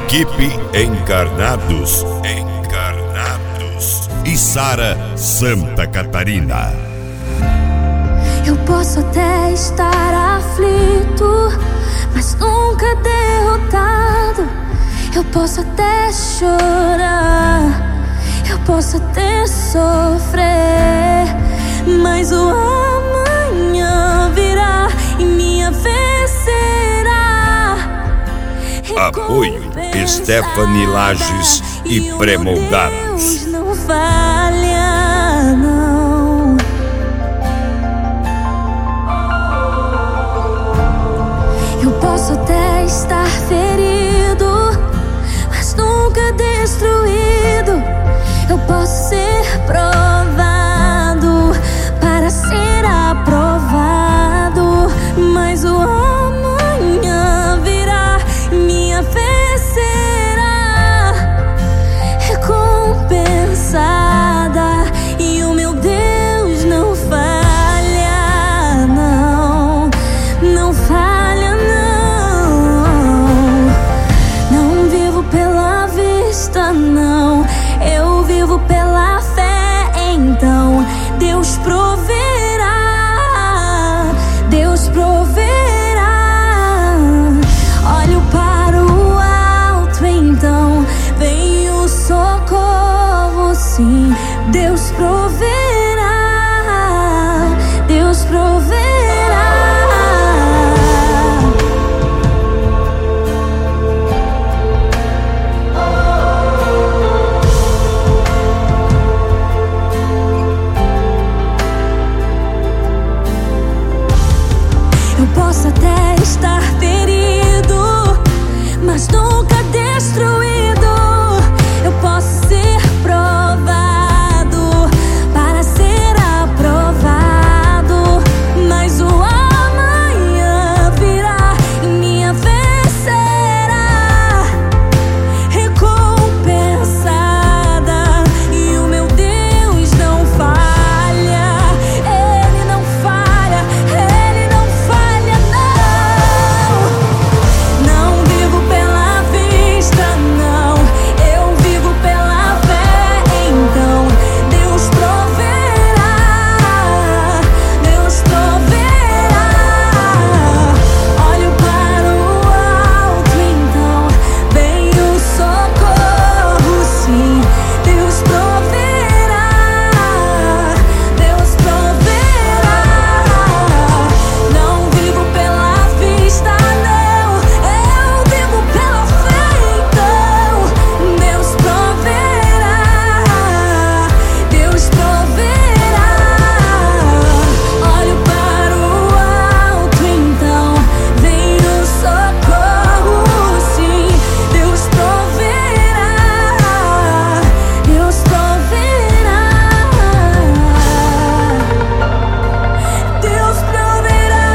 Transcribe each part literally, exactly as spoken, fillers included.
Equipe Encarnados, Encarnados e Sara Santa Catarina. Eu posso até estar aflito, mas nunca derrotado. Eu posso até chorar, eu posso até sofrer, mas o amanhã virá e minha vez será. Apoio Stephanie Lages e Pré-Moldados. Não falha, não. Eu posso até estar ferido, mas nunca destruído. Eu posso ser provado para ser aprovado, mas o amanhã virá, minha vez será recompensada. E o meu Deus não falha, não, não falha, não. Não vivo pela vista, não, eu vivo pela fé. Então Deus proverá, Deus proverá. Olho para o alto, então vem o socorro, sim. Deus proverá, Deus proverá. Eu posso até estar ferido, mas nunca destruído. Eu posso ser provado para ser aprovado, mas o amanhã virá e minha vez será recompensada. E o meu Deus não falha, Ele não falha, Ele não falha, não. Não vivo pela vista, não, eu vivo pela fé. Então Deus proverá, Deus proverá. Olho para o alto, então vem o socorro, sim. Deus proverá, Deus proverá. Não vivo pela vista, não, eu vivo pela fé. Então Deus proverá, Deus proverá. Olho para o alto, então vem o socorro, sim. Deus proverá, Deus proverá. Deus proverá,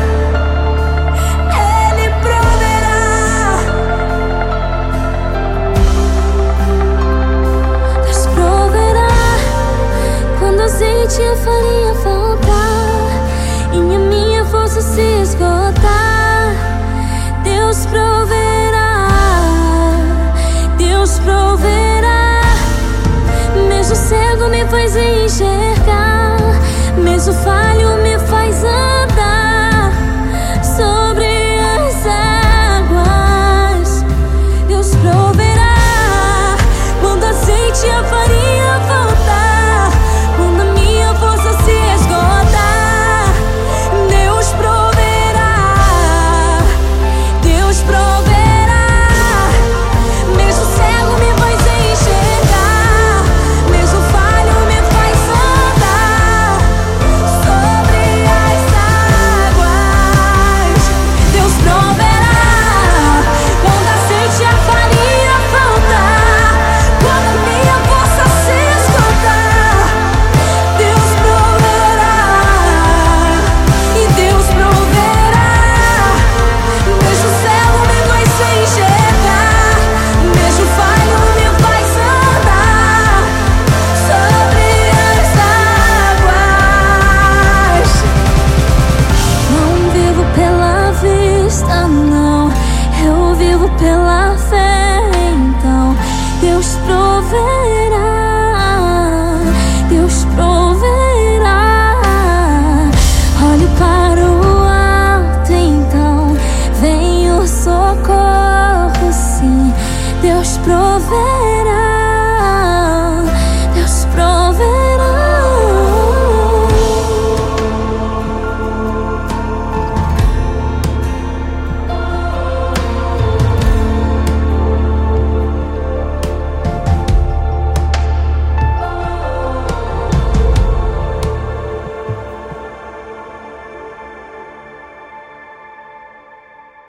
Ele proverá. Deus proverá quando azeite e a farinha faltar e a minha força se esgotar. Deus proverá, Deus proverá. Mesmo cego me faz enxergar, mesmo falho